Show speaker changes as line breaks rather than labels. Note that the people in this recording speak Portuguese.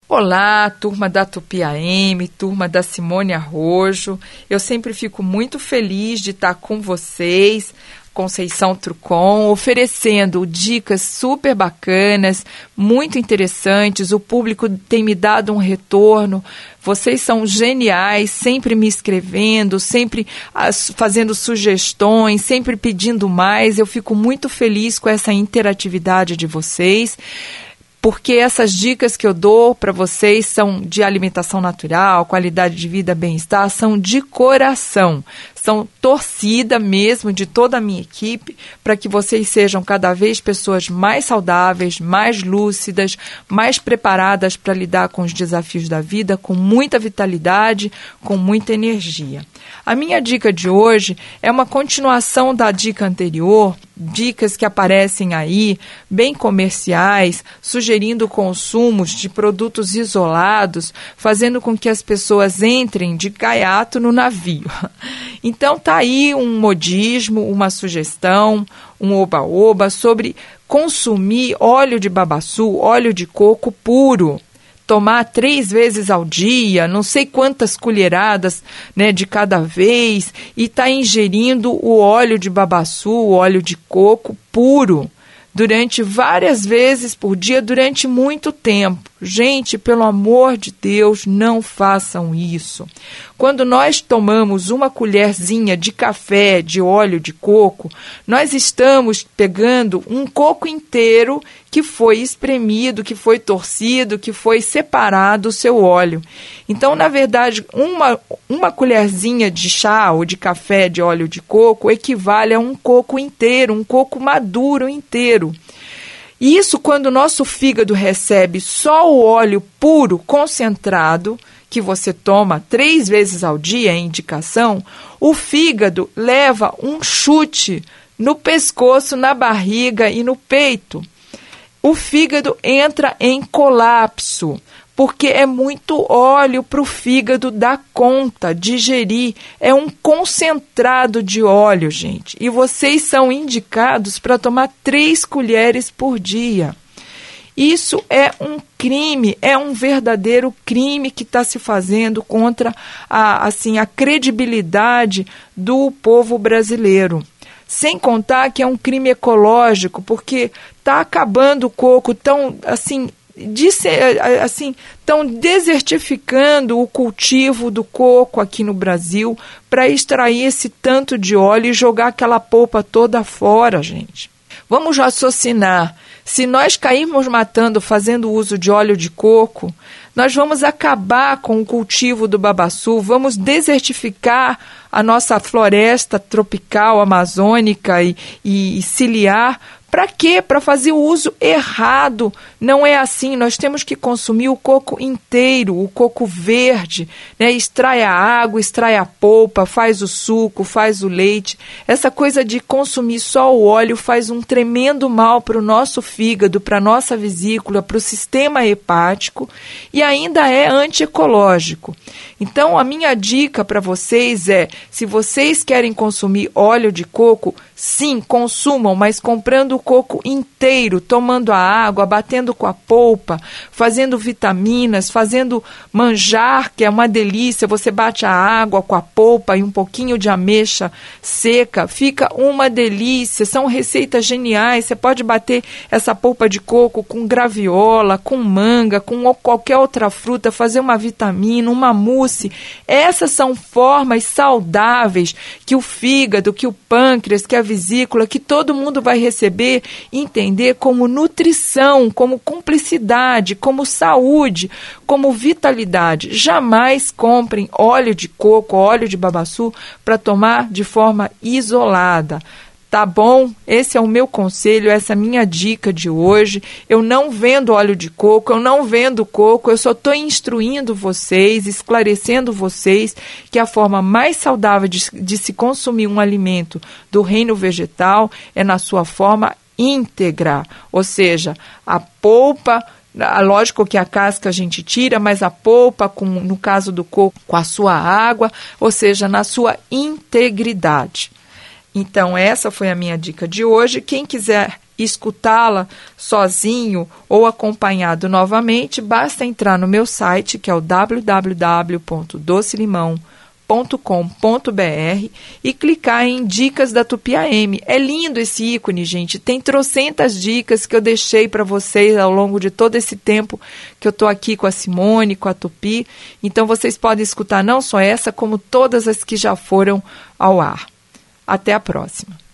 Olá, turma da Tupi AM, turma da Simone Arrojo. Eu sempre fico muito feliz de estar com vocês, Conceição Trucon, oferecendo dicas super bacanas, muito interessantes. O público tem me dado um retorno. Vocês são geniais, sempre me escrevendo, sempre fazendo sugestões, sempre pedindo mais. Eu fico muito feliz com essa interatividade de vocês, porque essas dicas que eu dou para vocês são de alimentação natural, qualidade de vida, bem-estar, são de coração, são torcida mesmo de toda a minha equipe para que vocês sejam cada vez pessoas mais saudáveis, mais lúcidas, mais preparadas para lidar com os desafios da vida, com muita vitalidade, com muita energia. A minha dica de hoje é uma continuação da dica anterior, dicas que aparecem aí, bem comerciais, sugerindo consumos de produtos isolados, fazendo com que as pessoas entrem de gaiato no navio. Então tá aí um modismo, uma sugestão, um oba-oba sobre consumir óleo de babaçu, óleo de coco puro. Tomar 3 vezes ao dia, não sei quantas colheradas, né, de cada vez, e está ingerindo o óleo de babaçu, o óleo de coco puro, durante várias vezes por dia, durante muito tempo. Gente, pelo amor de Deus, não façam isso. Quando nós tomamos uma colherzinha de café de óleo de coco, nós estamos pegando um coco inteiro que foi espremido, que foi torcido, que foi separado o seu óleo. Então, na verdade, uma colherzinha de chá ou de café de óleo de coco equivale a um coco inteiro, um coco maduro inteiro. Isso quando o nosso fígado recebe só o óleo puro, concentrado, que você toma 3 vezes ao dia, é indicação, o fígado leva um chute no pescoço, na barriga e no peito. O fígado entra em colapso, porque é muito óleo para o fígado dar conta, digerir. É um concentrado de óleo, gente. E vocês são indicados para tomar 3 colheres por dia. Isso é um crime, é um verdadeiro crime que está se fazendo contra a credibilidade do povo brasileiro. Sem contar que é um crime ecológico, porque está acabando o coco, estão desertificando o cultivo do coco aqui no Brasil para extrair esse tanto de óleo e jogar aquela polpa toda fora, gente. Vamos raciocinar. Se nós cairmos matando fazendo uso de óleo de coco, nós vamos acabar com o cultivo do babaçu, vamos desertificar a nossa floresta tropical, amazônica e ciliar. Para quê? Para fazer o uso errado. Não é assim. Nós temos que consumir o coco inteiro, o coco verde, né? Extrai a água, extrai a polpa, faz o suco, faz o leite. Essa coisa de consumir só o óleo faz um tremendo mal para o nosso fígado, para a nossa vesícula, para o sistema hepático e ainda é antiecológico. Então, a minha dica para vocês é, se vocês querem consumir óleo de coco, sim, consumam, mas comprando o coco inteiro, tomando a água, batendo com a polpa, fazendo vitaminas, fazendo manjar, que é uma delícia. Você bate a água com a polpa e um pouquinho de ameixa seca, fica uma delícia. São receitas geniais. Você pode bater essa polpa de coco com graviola, com manga, com qualquer outra fruta, fazer uma vitamina, uma mousse. Essas são formas saudáveis que o fígado, que o pâncreas, que a vesícula, que todo mundo vai receber, entender como nutrição, como cumplicidade, como saúde, como vitalidade. Jamais comprem óleo de coco, óleo de babaçu para tomar de forma isolada. Tá bom? Esse é o meu conselho, essa é a minha dica de hoje. Eu não vendo óleo de coco, eu não vendo coco, eu só estou instruindo vocês, esclarecendo vocês que a forma mais saudável de se consumir um alimento do reino vegetal é na sua forma íntegra, ou seja, a polpa. Lógico que a casca a gente tira, mas a polpa, no caso do coco, com a sua água, ou seja, na sua integridade. Então, essa foi a minha dica de hoje. Quem quiser escutá-la sozinho ou acompanhado novamente, basta entrar no meu site, que é o www.docelimão.com.br e clicar em Dicas da Tupi AM. É lindo esse ícone, gente. Tem trocentas dicas que eu deixei para vocês ao longo de todo esse tempo que eu estou aqui com a Simone, com a Tupi. Então, vocês podem escutar não só essa, como todas as que já foram ao ar. Até a próxima.